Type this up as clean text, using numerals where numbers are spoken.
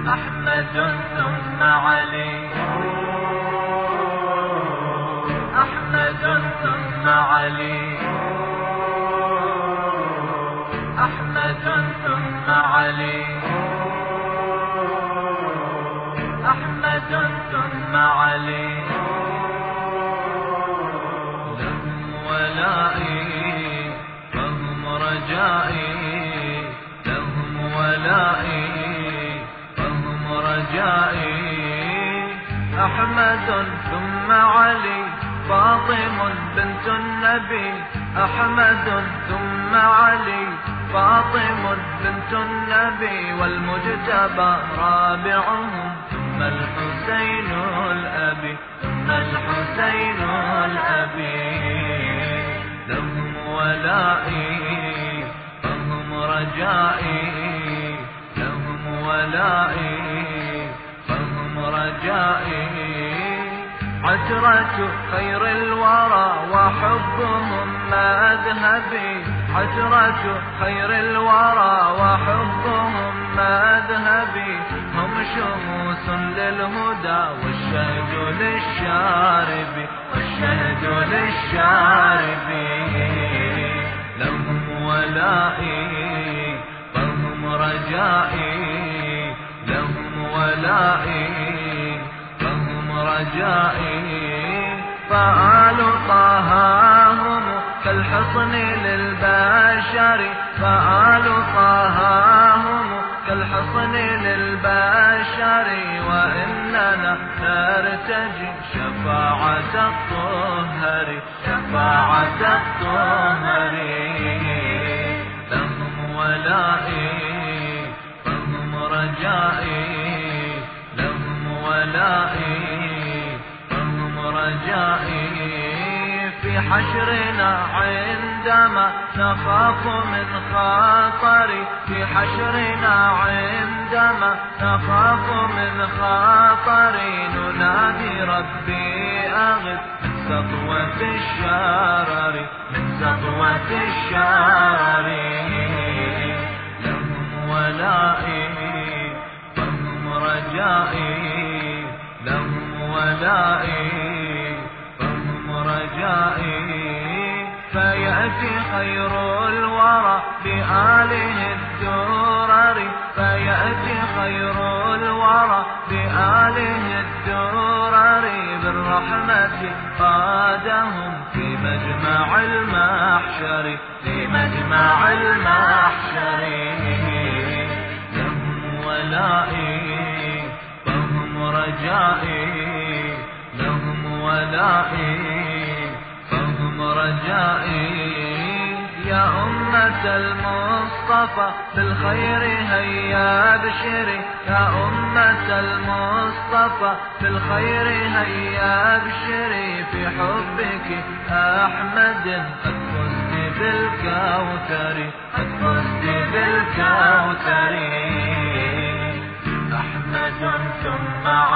أحمد ثم علي، أحمد ثم علي، أحمد ثم علي، أحمد ثم علي. لهم ولائي فهم رجائي، لهم ولائي فهم رجائي. أحمد ثم علي فاطم بنت النبي، أحمد ثم علي فاطم بنت النبي. والمجتبى رابعهم ثم الحسين الأبي، ثم الحسين الأبي. لهم ولائي فهم رجائي، لهم ولائي فهم رجائي. عترة خير الورى وحبهم مذهبي، عترة خير الورى وحبهم مذهبي. هم شموس للهدى والشهد للشارب، والشهد للشارب. لهم ولائي فهم رجائي، لهم ولائي فهم رجائي. فآل طه هم كالحصن للبشر، فآل طه هم كالحصن للبشر. وإننا نرتجي شفاعة الطهر، شفاعة الطهر. لهم ولائي فهم رجائي، لهم ولائي فهم رجائي. في حشرنا عندما نخاف من خطر، في حشرنا عندما نخاف من خطر. ننادي ربي أغث من سطوة الشرر، من سطوة الشرر. لهم ولائي فهم رجائي، لهم ولائي فهم رجائي. فيأتي خير الورى بآله الدرر، فيأتي خير الورى بآله الدرر. بالرحمة قادهم في مجمع المحشر، في مجمع المحشر. لهم ولائي فهم رجائي، لهم ولائي فهم رجائي. يا أمة المصطفى بالخير هيا ابشري، يا أمة المصطفى بالخير هيا ابشري. في حبك أحمد قد فزت بالكوثر، قد فزت بالكوثر. أحمد ثم